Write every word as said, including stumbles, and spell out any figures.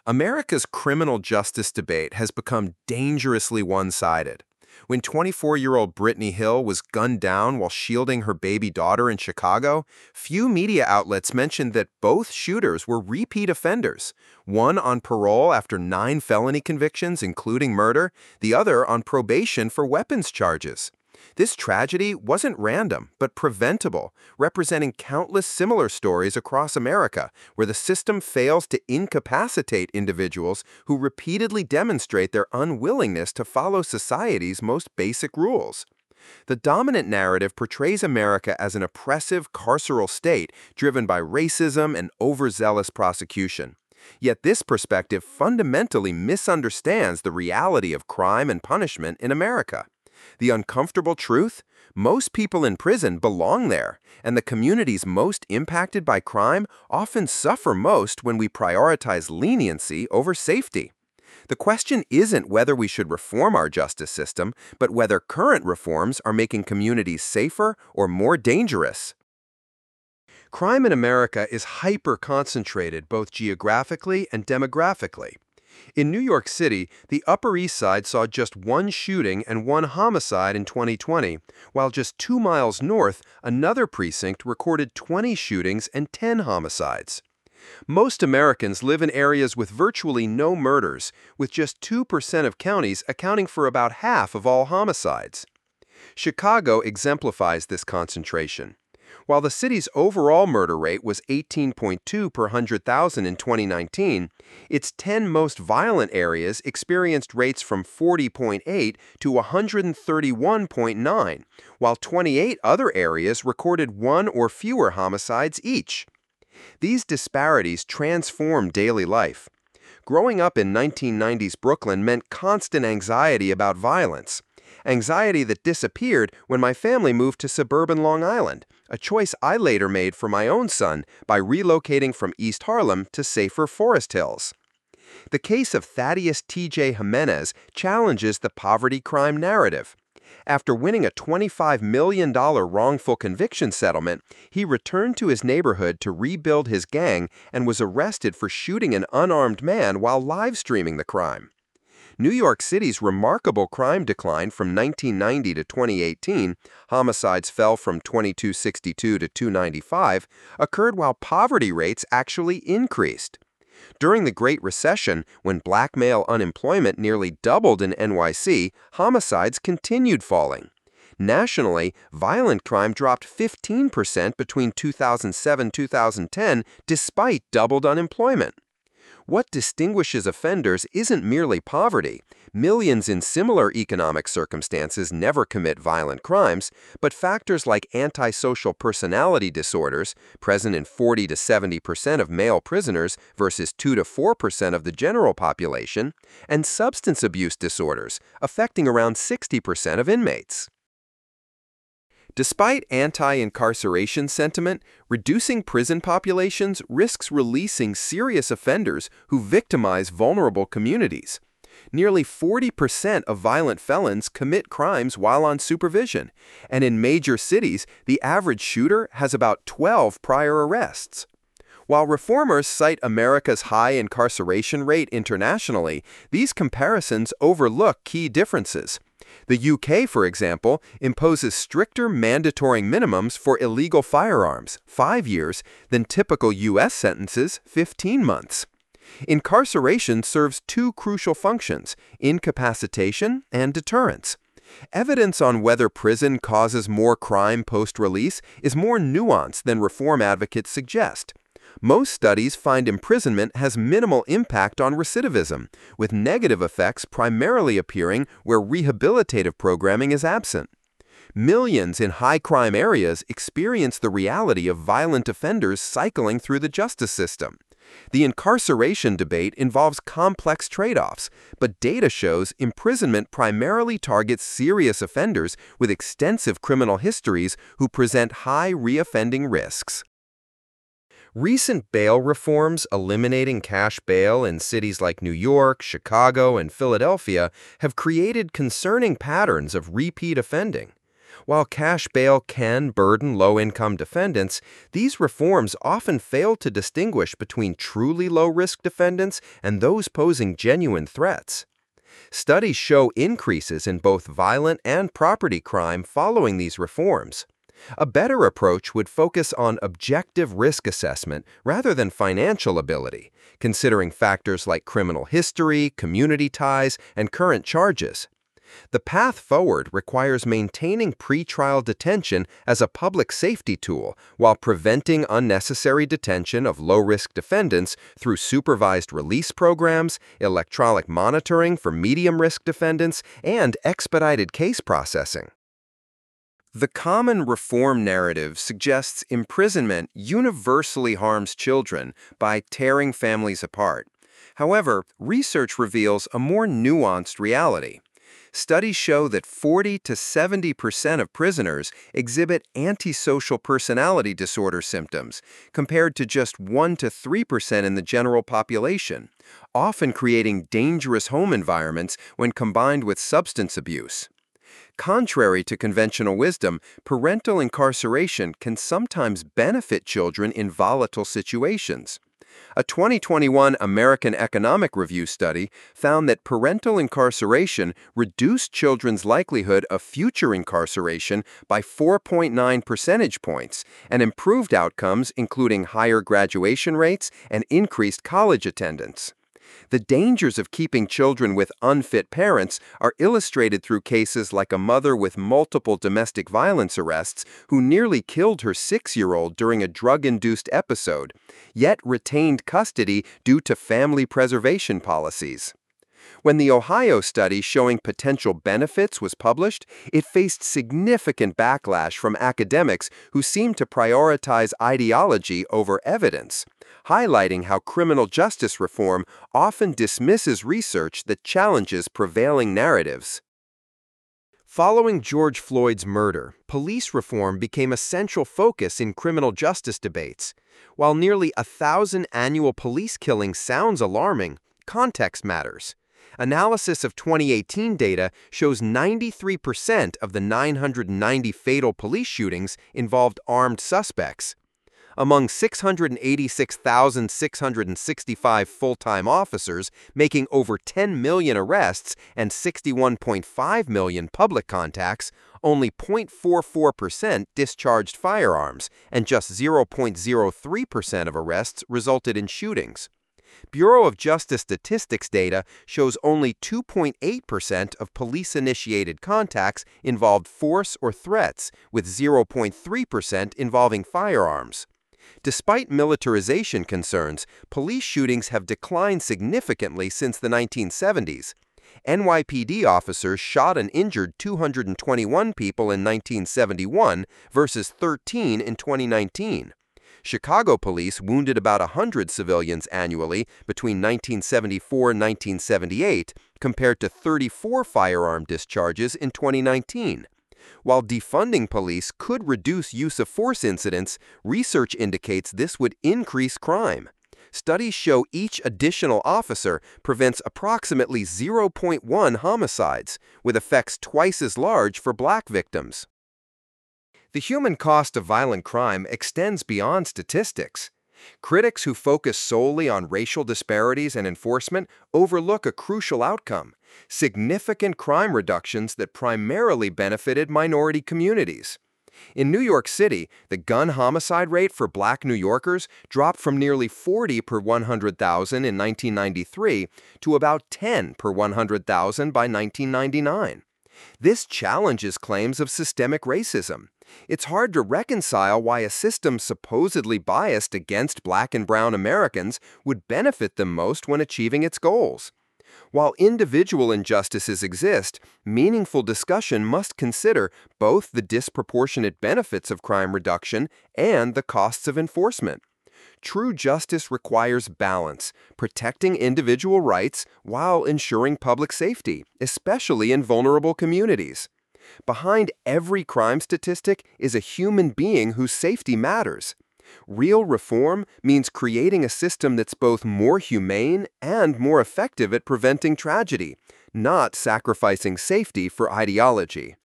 America's criminal justice debate has become dangerously one-sided. When twenty-four-year-old Brittany Hill was gunned down while shielding her baby daughter in Chicago, few media outlets mentioned that both shooters were repeat offenders, one on parole after nine felony convictions, including murder, the other on probation for weapons charges. This tragedy wasn't random, but preventable, representing countless similar stories across America where the system fails to incapacitate individuals who repeatedly demonstrate their unwillingness to follow society's most basic rules. The dominant narrative portrays America as an oppressive carceral state driven by racism and overzealous prosecution. Yet this perspective fundamentally misunderstands the reality of crime and punishment in America. The uncomfortable truth? Most people in prison belong there, and the communities most impacted by crime often suffer most when we prioritize leniency over safety. The question isn't whether we should reform our justice system, but whether current reforms are making communities safer or more dangerous. Crime in America is hyper-concentrated both geographically and demographically. In New York City, the Upper East Side saw just one shooting and one homicide in twenty twenty, while just two miles north, another precinct recorded twenty shootings and ten homicides. Most Americans live in areas with virtually no murders, with just two percent of counties accounting for about half of all homicides. Chicago exemplifies this concentration. While the city's overall murder rate was eighteen point two per one hundred thousand in twenty nineteen, its ten most violent areas experienced rates from forty point eight to one hundred thirty-one point nine, while twenty-eight other areas recorded one or fewer homicides each. These disparities transform daily life. Growing up in nineteen nineties Brooklyn meant constant anxiety about violence. Anxiety that disappeared when my family moved to suburban Long Island, a choice I later made for my own son by relocating from East Harlem to safer Forest Hills. The case of Thaddeus T J Jimenez challenges the poverty crime narrative. After winning a twenty-five million dollars wrongful conviction settlement, he returned to his neighborhood to rebuild his gang and was arrested for shooting an unarmed man while live streaming the crime. New York City's remarkable crime decline from nineteen ninety to twenty eighteen, homicides fell from twenty-two sixty-two to two ninety-five, occurred while poverty rates actually increased. During the Great Recession, when black male unemployment nearly doubled in N Y C, homicides continued falling. Nationally, violent crime dropped fifteen percent between two thousand seven and two thousand ten despite doubled unemployment. What distinguishes offenders isn't merely poverty. Millions in similar economic circumstances never commit violent crimes, but factors like antisocial personality disorders, present in forty to seventy percent of male prisoners versus two to four percent of the general population, and substance abuse disorders, affecting around sixty percent of inmates. Despite anti-incarceration sentiment, reducing prison populations risks releasing serious offenders who victimize vulnerable communities. Nearly forty percent of violent felons commit crimes while on supervision, and in major cities, the average shooter has about twelve prior arrests. While reformers cite America's high incarceration rate internationally, these comparisons overlook key differences. The U K, for example, imposes stricter mandatory minimums for illegal firearms, five years, than typical U S sentences, fifteen months. Incarceration serves two crucial functions: incapacitation and deterrence. Evidence on whether prison causes more crime post-release is more nuanced than reform advocates suggest. Most studies find imprisonment has minimal impact on recidivism, with negative effects primarily appearing where rehabilitative programming is absent. Millions in high-crime areas experience the reality of violent offenders cycling through the justice system. The incarceration debate involves complex trade-offs, but data shows imprisonment primarily targets serious offenders with extensive criminal histories who present high reoffending risks. Recent bail reforms eliminating cash bail in cities like New York, Chicago, and Philadelphia have created concerning patterns of repeat offending. While cash bail can burden low-income defendants, these reforms often fail to distinguish between truly low-risk defendants and those posing genuine threats. Studies show increases in both violent and property crime following these reforms. A better approach would focus on objective risk assessment rather than financial ability, considering factors like criminal history, community ties, and current charges. The path forward requires maintaining pretrial detention as a public safety tool while preventing unnecessary detention of low-risk defendants through supervised release programs, electronic monitoring for medium-risk defendants, and expedited case processing. The common reform narrative suggests imprisonment universally harms children by tearing families apart. However, research reveals a more nuanced reality. Studies show that forty to seventy percent of prisoners exhibit antisocial personality disorder symptoms, compared to just one to three percent in the general population, often creating dangerous home environments when combined with substance abuse. Contrary to conventional wisdom, parental incarceration can sometimes benefit children in volatile situations. A twenty twenty-one American Economic Review study found that parental incarceration reduced children's likelihood of future incarceration by four point nine percentage points and improved outcomes including higher graduation rates and increased college attendance. The dangers of keeping children with unfit parents are illustrated through cases like a mother with multiple domestic violence arrests who nearly killed her six-year-old during a drug-induced episode, yet retained custody due to family preservation policies. When the Ohio study showing potential benefits was published, it faced significant backlash from academics who seemed to prioritize ideology over evidence, highlighting how criminal justice reform often dismisses research that challenges prevailing narratives. Following George Floyd's murder, police reform became a central focus in criminal justice debates. While nearly a thousand annual police killings sounds alarming, context matters. Analysis of twenty eighteen data shows ninety-three percent of the nine hundred ninety fatal police shootings involved armed suspects. Among six hundred eighty-six thousand six hundred sixty-five full-time officers making over ten million arrests and sixty-one point five million public contacts, only zero point four four percent discharged firearms, and just zero point zero three percent of arrests resulted in shootings. Bureau of Justice Statistics data shows only two point eight percent of police-initiated contacts involved force or threats, with zero point three percent involving firearms. Despite militarization concerns, police shootings have declined significantly since the nineteen seventies. N Y P D officers shot and injured two hundred twenty-one people in nineteen seventy-one versus thirteen in twenty nineteen. Chicago police wounded about one hundred civilians annually between nineteen seventy-four and nineteen seventy-eight, compared to thirty-four firearm discharges in twenty nineteen. While defunding police could reduce use of force incidents, research indicates this would increase crime. Studies show each additional officer prevents approximately zero point one homicides, with effects twice as large for black victims. The human cost of violent crime extends beyond statistics. Critics who focus solely on racial disparities and enforcement overlook a crucial outcome: significant crime reductions that primarily benefited minority communities. In New York City, the gun homicide rate for black New Yorkers dropped from nearly forty per one hundred thousand in nineteen ninety-three to about ten per one hundred thousand by nineteen ninety-nine. This challenges claims of systemic racism. It's hard to reconcile why a system supposedly biased against black and brown Americans would benefit them most when achieving its goals. While individual injustices exist, meaningful discussion must consider both the disproportionate benefits of crime reduction and the costs of enforcement. True justice requires balance, protecting individual rights while ensuring public safety, especially in vulnerable communities. Behind every crime statistic is a human being whose safety matters. Real reform means creating a system that's both more humane and more effective at preventing tragedy, not sacrificing safety for ideology.